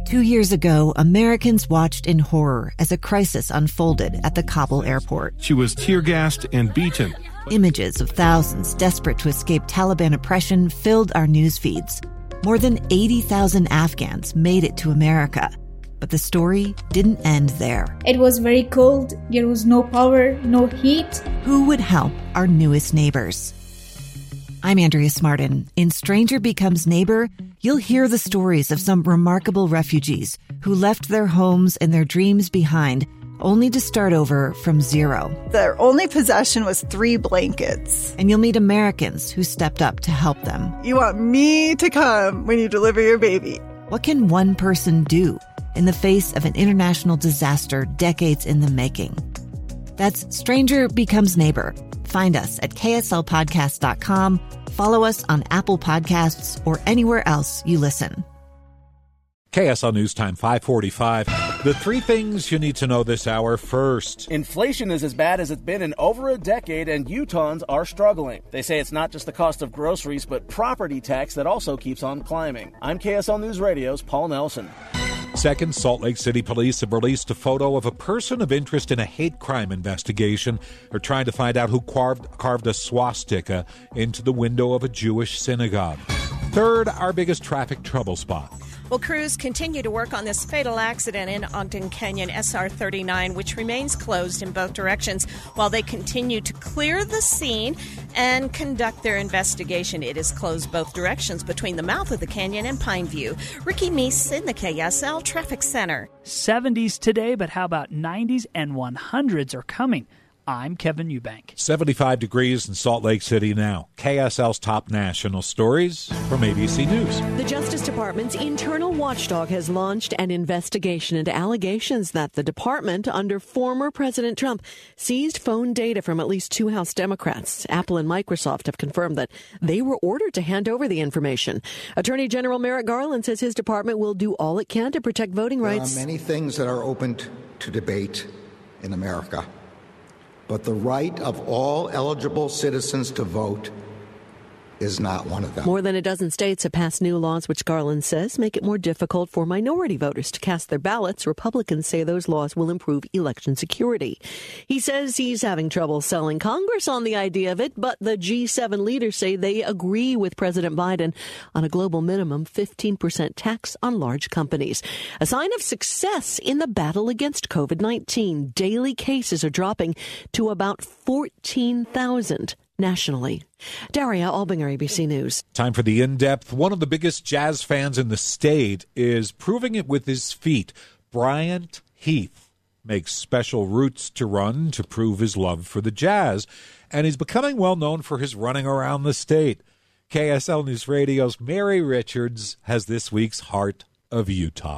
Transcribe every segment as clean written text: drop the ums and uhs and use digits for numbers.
2 years ago, Americans watched in horror as a crisis unfolded at the Kabul airport. She was tear-gassed and beaten. Images of thousands desperate to escape Taliban oppression filled our news feeds. More than 80,000 Afghans made it to America. But the story didn't end there. It was very cold. There was no power, no heat. Who would help our newest neighbors? I'm Andrea Smartin. In Stranger Becomes Neighbor, you'll hear the stories of some remarkable refugees who left their homes and their dreams behind, only to start over from zero. Their only possession was 3 blankets. And you'll meet Americans who stepped up to help them. You want me to come when you deliver your baby. What can one person do in the face of an international disaster decades in the making? That's Stranger Becomes Neighbor. Find us at kslpodcast.com. Follow us on Apple Podcasts or anywhere else you listen. KSL News Time 5:45. The 3 things you need to know this hour first. Inflation is as bad as it's been in over a decade, and Utahns are struggling. They say it's not just the cost of groceries, but property tax that also keeps on climbing. I'm KSL News Radio's Paul Nelson. Second, Salt Lake City police have released a photo of a person of interest in a hate crime investigation. They're trying to find out who carved a swastika into the window of a Jewish synagogue. Third, our biggest traffic trouble spot. Well, crews continue to work on this fatal accident in Ogden Canyon SR 39, which remains closed in both directions while they continue to clear the scene and conduct their investigation. It is closed both directions between the mouth of the canyon and Pineview. Ricky Meese in the KSL Traffic Center. 70s today, but how about 90s and 100s are coming? I'm Kevin Eubank. 75 degrees in Salt Lake City now. KSL's top national stories from ABC News. The Justice Department's internal watchdog has launched an investigation into allegations that the department, under former President Trump, seized phone data from at least 2 House Democrats. Apple and Microsoft have confirmed that they were ordered to hand over the information. Attorney General Merrick Garland says his department will do all it can to protect voting rights. There are many things that are open to debate in America. But the right of all eligible citizens to vote is not one of them. More than a dozen states have passed new laws which Garland says make it more difficult for minority voters to cast their ballots. Republicans say those laws will improve election security. He says he's having trouble selling Congress on the idea of it, but the G7 leaders say they agree with President Biden on a global minimum 15% tax on large companies. A sign of success in the battle against COVID-19. Daily cases are dropping to about 14,000. nationally. Daria Albinger, ABC News. Time for the in-depth. One of the biggest jazz fans in the state is proving it with his feet. Bryant Heath makes special routes to run to prove his love for the Jazz, and he's becoming well known for his running around the state. KSL News Radio's Mary Richards has this week's Heart of Utah.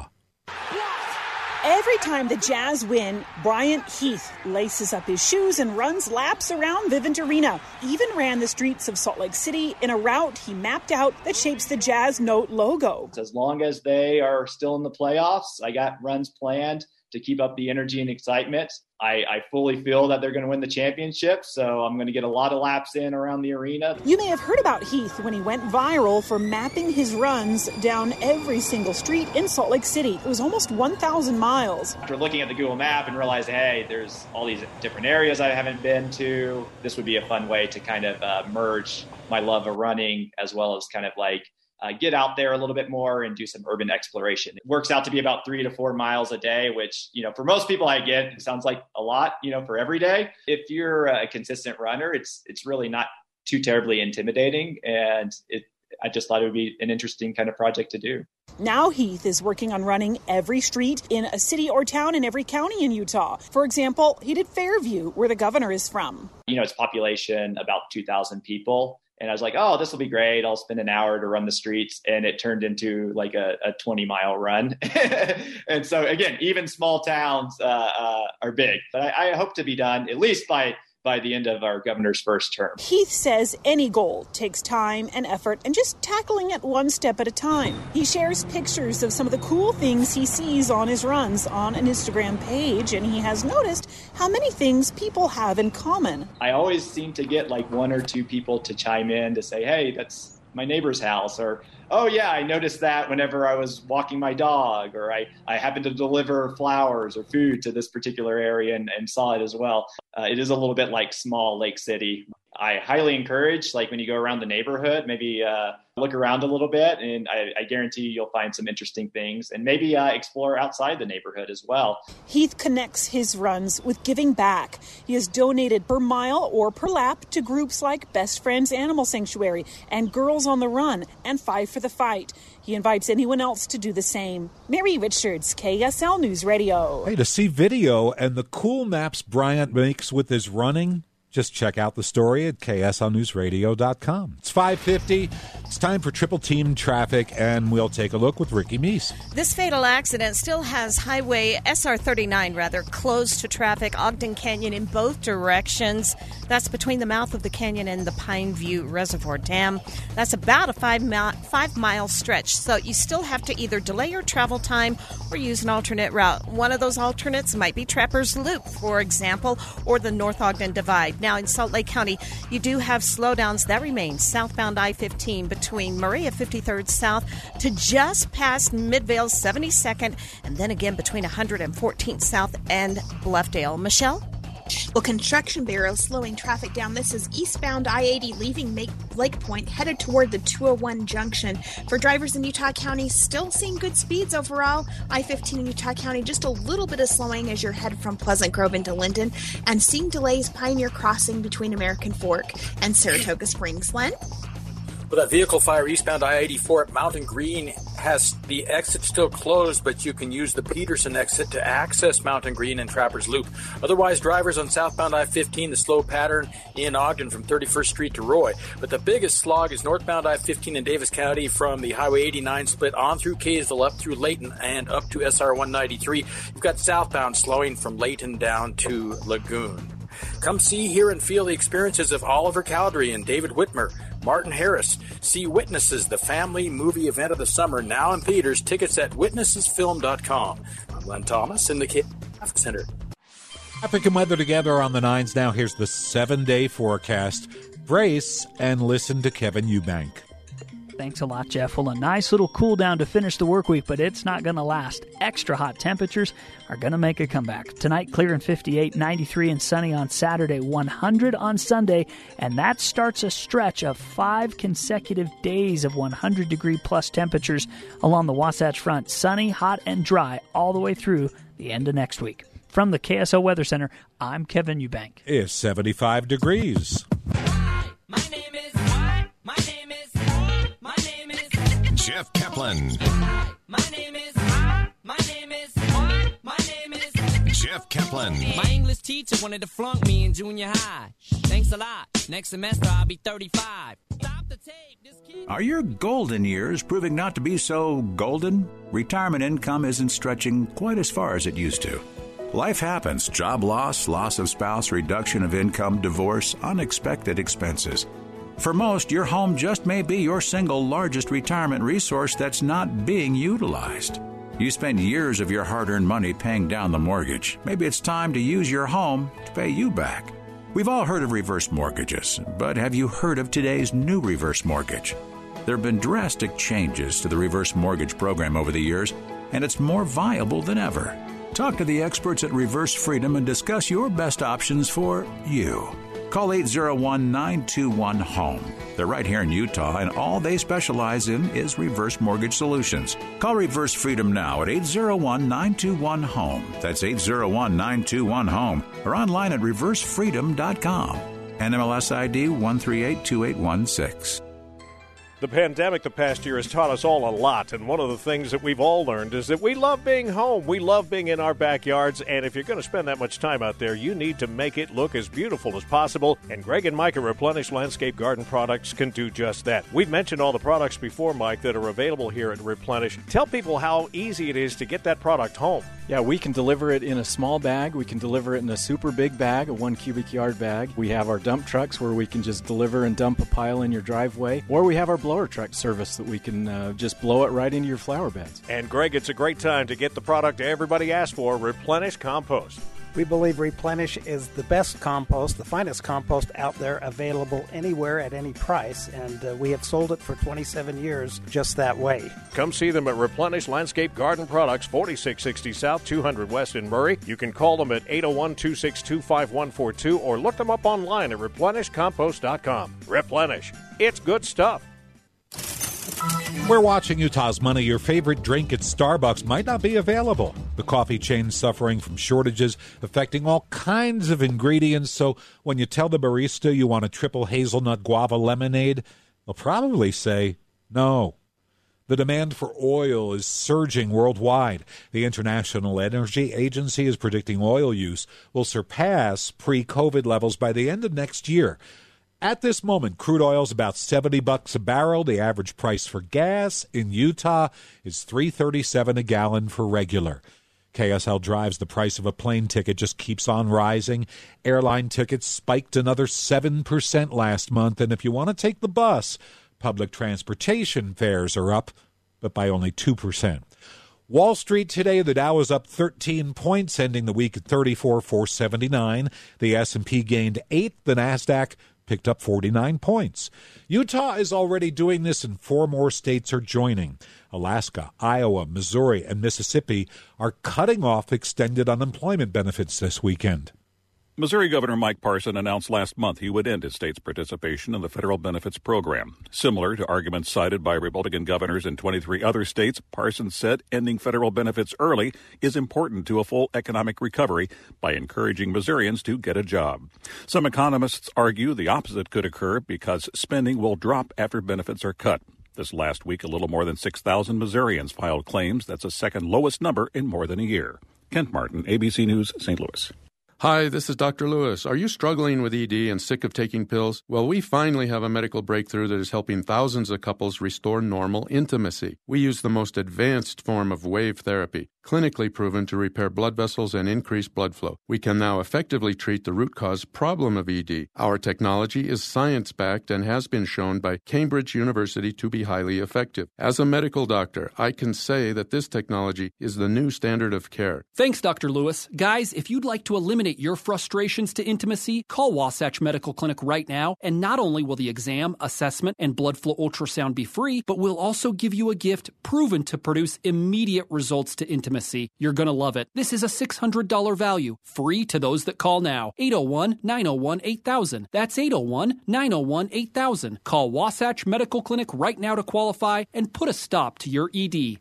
Every time the Jazz win, Bryant Heath laces up his shoes and runs laps around Vivint Arena. Even ran the streets of Salt Lake City in a route he mapped out that shapes the Jazz Note logo. As long as they are still in the playoffs, I got runs planned to keep up the energy and excitement. I fully feel that they're going to win the championship, so I'm going to get a lot of laps in around the arena. You may have heard about Heath when he went viral for mapping his runs down every single street in Salt Lake City. It was almost 1,000 miles. After looking at the Google map and realizing, hey, there's all these different areas I haven't been to, this would be a fun way to kind of merge my love of running as well as kind of like get out there a little bit more and do some urban exploration. It works out to be about 3 to 4 miles a day, which, for most people I get, it sounds like a lot, for every day. If you're a consistent runner, it's really not too terribly intimidating. And I just thought it would be an interesting kind of project to do. Now Heath is working on running every street in a city or town in every county in Utah. For example, he did Fairview, where the governor is from. It's population about 2,000 people. And I was like, oh, this will be great. I'll spend an hour to run the streets. And it turned into like a 20-mile run. And so, again, even small towns are big. But I hope to be done at least by the end of our governor's first term. Heath says any goal takes time and effort and just tackling it one step at a time. He shares pictures of some of the cool things he sees on his runs on an Instagram page, and he has noticed how many things people have in common. I always seem to get like 1 or 2 people to chime in to say, hey, that's my neighbor's house, or, oh yeah, I noticed that whenever I was walking my dog, or I happened to deliver flowers or food to this particular area and saw it as well. It is a little bit like small Lake City. I highly encourage, like when you go around the neighborhood, maybe look around a little bit, and I guarantee you'll find some interesting things, and maybe explore outside the neighborhood as well. Heath connects his runs with giving back. He has donated per mile or per lap to groups like Best Friends Animal Sanctuary and Girls on the Run and Five for the Fight. He invites anyone else to do the same. Mary Richards, KSL News Radio. Hey, to see video and the cool maps Bryant makes with his running, just check out the story at kslnewsradio.com. It's 5:50. It's time for Triple Team Traffic, and we'll take a look with Ricky Meese. This fatal accident still has Highway SR39 closed to traffic, Ogden Canyon in both directions. That's between the mouth of the canyon and the Pine View Reservoir Dam. That's about a 5-mile stretch, so you still have to either delay your travel time or use an alternate route. One of those alternates might be Trappers Loop, for example, or the North Ogden Divide. Now, in Salt Lake County, you do have slowdowns that remain southbound I-15 between Maria 53rd South to just past Midvale 72nd, and then again between 114th South and Bluffdale. Michelle? Well, construction barriers slowing traffic down. This is eastbound I-80 leaving Lake Point, headed toward the 201 junction. For drivers in Utah County, still seeing good speeds overall. I-15 in Utah County, just a little bit of slowing as you're headed from Pleasant Grove into Linden, and seeing delays Pioneer Crossing between American Fork and Saratoga Springs. Len? With a vehicle fire eastbound I-84 at Mountain Green has the exit still closed, but you can use the Peterson exit to access Mountain Green and Trappers Loop. Otherwise, drivers on southbound I-15, the slow pattern in Ogden from 31st Street to Roy. But the biggest slog is northbound I-15 in Davis County from the Highway 89 split on through Kaysville, up through Layton, and up to SR 193. You've got southbound slowing from Layton down to Lagoon. Come see, hear, and feel the experiences of Oliver Cowdery and David Whitmer, Martin Harris. See Witnesses, the family movie event of the summer, now in theaters. Tickets at witnessesfilm.com. I'm Len Thomas in the Traffic Center. Traffic and weather together on the 9s now. Here's the 7-day forecast. Brace and listen to Kevin Eubank. Thanks a lot, Jeff. Well, a nice little cool down to finish the work week, but it's not going to last. Extra hot temperatures are going to make a comeback. Tonight, clear and 58, 93 and sunny on Saturday, 100 on Sunday, and that starts a stretch of 5 consecutive days of 100-degree-plus temperatures along the Wasatch Front. Sunny, hot, and dry all the way through the end of next week. From the KSL Weather Center, I'm Kevin Eubank. It's 75 degrees. Jeff Kaplan. Jeff Kaplan. My English teacher wanted to flunk me in junior high. Thanks a lot. Next semester I'll be 35. Stop the tape. This kid... Are your golden years proving not to be so golden? Retirement income isn't stretching quite as far as it used to. Life happens. Job loss, loss of spouse, reduction of income, divorce, unexpected expenses. For most, your home just may be your single largest retirement resource that's not being utilized. You spent years of your hard-earned money paying down the mortgage. Maybe it's time to use your home to pay you back. We've all heard of reverse mortgages, but have you heard of today's new reverse mortgage? There have been drastic changes to the reverse mortgage program over the years, and it's more viable than ever. Talk to the experts at Reverse Freedom and discuss your best options for you. Call 801-921-HOME. They're right here in Utah, and all they specialize in is reverse mortgage solutions. Call Reverse Freedom now at 801-921-HOME. That's 801-921-HOME. Or online at reversefreedom.com. NMLS ID 1382816. The pandemic the past year has taught us all a lot, and one of the things that we've all learned is that we love being home. We love being in our backyards, and if you're going to spend that much time out there, you need to make it look as beautiful as possible, and Greg and Mike at Replenish Landscape Garden Products can do just that. We've mentioned all the products before, Mike, that are available here at Replenish. Tell people how easy it is to get that product home. Yeah, we can deliver it in a small bag. We can deliver it in a super big bag, a 1 cubic yard bag. We have our dump trucks where we can just deliver and dump a pile in your driveway, or we have our blower truck service that we can just blow it right into your flower beds. And Greg, it's a great time to get the product everybody asked for, Replenish Compost. We believe Replenish is the best compost, the finest compost out there, available anywhere at any price, and we have sold it for 27 years just that way. Come see them at Replenish Landscape Garden Products, 4660 South, 200 West in Murray. You can call them at 801-262-5142 or look them up online at replenishcompost.com. Replenish. It's good stuff. We're watching Utah's Money. Your favorite drink at Starbucks might not be available. The coffee chain's suffering from shortages affecting all kinds of ingredients, so when you tell the barista you want a triple hazelnut guava lemonade, they'll probably say no. The demand for oil is surging worldwide. The International Energy Agency is predicting oil use will surpass pre-COVID levels by the end of next year. At this moment, crude oil is about $70 a barrel. The average price for gas in Utah is $3.37 a gallon for regular. KSL Drives, the price of a plane ticket just keeps on rising. Airline tickets spiked another 7% last month. And if you want to take the bus, public transportation fares are up, but by only 2%. Wall Street today, the Dow is up 13 points, ending the week at 34,479. The S&P gained 8. The NASDAQ picked up 49 points. Utah is already doing this, and 4 more states are joining. Alaska, Iowa, Missouri, and Mississippi are cutting off extended unemployment benefits this weekend. Missouri Governor Mike Parson announced last month he would end his state's participation in the federal benefits program. Similar to arguments cited by Republican governors in 23 other states, Parson said ending federal benefits early is important to a full economic recovery by encouraging Missourians to get a job. Some economists argue the opposite could occur because spending will drop after benefits are cut. This last week, a little more than 6,000 Missourians filed claims. That's the second lowest number in more than a year. Kent Martin, ABC News, St. Louis. Hi, this is Dr. Lewis. Are you struggling with ED and sick of taking pills? Well, we finally have a medical breakthrough that is helping thousands of couples restore normal intimacy. We use the most advanced form of wave therapy, clinically proven to repair blood vessels and increase blood flow. We can now effectively treat the root cause problem of ED. Our technology is science-backed and has been shown by Cambridge University to be highly effective. As a medical doctor, I can say that this technology is the new standard of care. Thanks, Dr. Lewis. Guys, if you'd like to eliminate your frustrations to intimacy, call Wasatch Medical Clinic right now, and not only will the exam, assessment, and blood flow ultrasound be free, but we'll also give you a gift proven to produce immediate results to intimacy. You're going to love it. This is a $600 value, free to those that call now. 801-901-8000. That's 801-901-8000. Call Wasatch Medical Clinic right now to qualify and put a stop to your ED.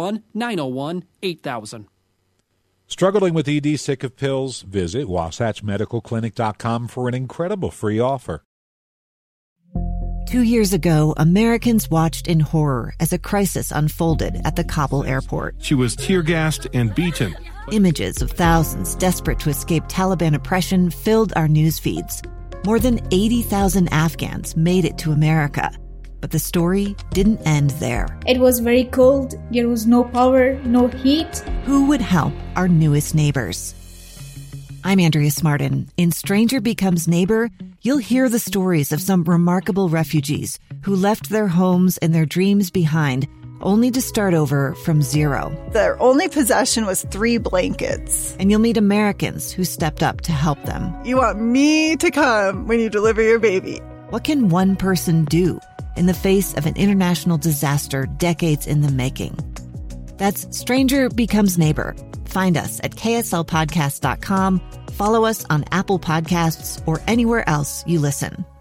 801-901-8000. Struggling with ED, sick of pills? Visit WasatchMedicalClinic.com for an incredible free offer. 2 years ago, Americans watched in horror as a crisis unfolded at the Kabul airport. She was tear-gassed and beaten. Images of thousands desperate to escape Taliban oppression filled our news feeds. More than 80,000 Afghans made it to America. But the story didn't end there. It was very cold. There was no power, no heat. Who would help our newest neighbors? I'm Andrea Smartin. In Stranger Becomes Neighbor, you'll hear the stories of some remarkable refugees who left their homes and their dreams behind, only to start over from zero. Their only possession was 3 blankets. And you'll meet Americans who stepped up to help them. You want me to come when you deliver your baby. What can one person do in the face of an international disaster decades in the making? That's Stranger Becomes Neighbor. Find us at kslpodcast.com. Follow us on Apple Podcasts or anywhere else you listen.